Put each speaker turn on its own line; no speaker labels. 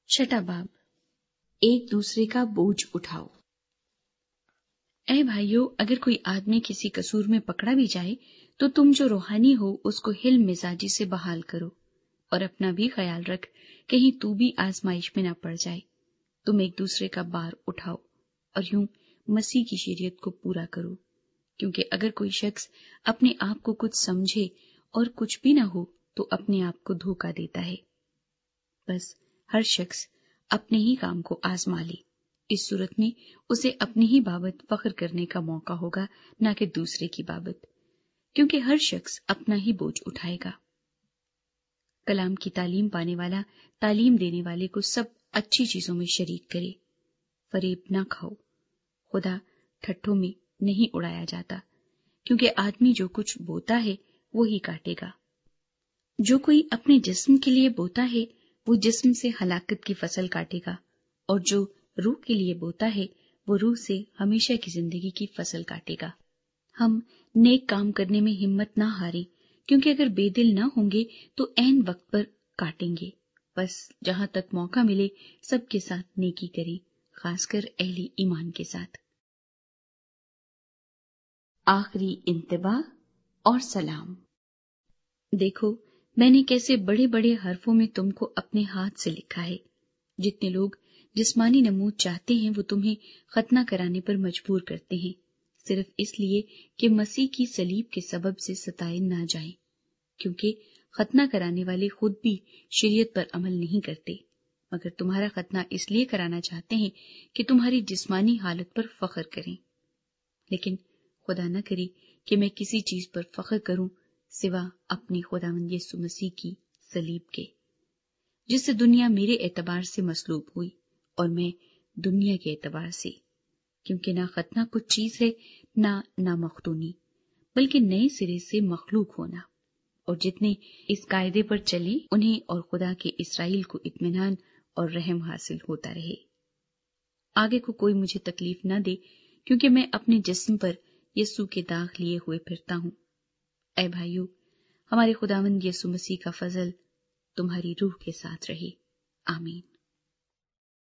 छठा बाब, एक दूसरे का बोझ उठाओ। ऐ भाइयों, अगर कोई आदमी किसी कसूर में पकड़ा भी जाए तो तुम जो रूहानी हो उसको हिल मिजाजी से बहाल करो, और अपना भी ख्याल रख, कहीं तू भी आजमाइश में न पड़ जाए। तुम एक दूसरे का बार उठाओ और यूं मसीह की शरीयत को पूरा करो, क्योंकि अगर कोई शख्स अपने आप को कुछ समझे और कुछ भी न हो तो अपने आप को धोखा देता है। बस हर शख्स अपने ही काम को आजमा ले, इस सूरत में उसे अपनी ही बाबत फख्र करने का मौका होगा, न कि दूसरे की बाबत, क्योंकि हर शख्स अपना ही बोझ उठाएगा। कलाम की तालीम पाने वाला तालीम देने वाले को सब अच्छी चीजों में शरीक करे। फरेब न खाओ। खुदा ठट्ठों में नहीं उड़ाया जाता, क्योंकि आदमी जो कुछ बोता है वो ही काटेगा। जो कोई अपने जिस्म के लिए बोता है वो जिस्म से हलाकत की फसल काटेगा, और जो रूह के लिए बोता है वो रूह से हमेशा की जिंदगी की फसल काटेगा। हम नेक काम करने में हिम्मत ना हारें, क्योंकि अगर बेदिल ना होंगे तो ऐन वक्त पर काटेंगे। बस जहां तक मौका मिले सबके साथ नेकी करें, खासकर अहले ईमान के साथ। आखिरी इंतबाह और सलाम। देखो, मैंने कैसे बड़े बड़े हरफों में तुमको अपने हाथ से लिखा है। जितने लोग जिस्मानी नमूद चाहते हैं वो तुम्हें खतना कराने पर मजबूर करते हैं, सिर्फ इसलिए कि मसीह की सलीब के सबब से सताए ना जाएं, क्योंकि खतना कराने वाले खुद भी शरीयत पर अमल नहीं करते, मगर तुम्हारा खतना इसलिए कराना चाहते हैं कि तुम्हारी जिस्मानी हालत पर फख्र करें। लेकिन खुदा न करे कि मैं किसी चीज पर फख्र करूं सिवा अपने खुदावंद यीशु मसीह की सलीब के, जिससे दुनिया मेरे एतबार से मसलूब हुई और मैं दुनिया के एतबार से, क्योंकि ना खतना कुछ चीज है ना मखदूनी, बल्कि नए सिरे से मखलूक होना। और जितने इस कायदे पर चले उन्हें और खुदा के इसराइल को इत्मीनान और रहम हासिल होता रहे। आगे को कोई मुझे तकलीफ न दे, क्योंकि मैं अपने जिस्म पर यीशु के दाग लिए हुए फिरता हूं। ऐ भाइयों, हमारे खुदावंद यीशु मसीह का फजल तुम्हारी रूह के साथ रहे। आमीन।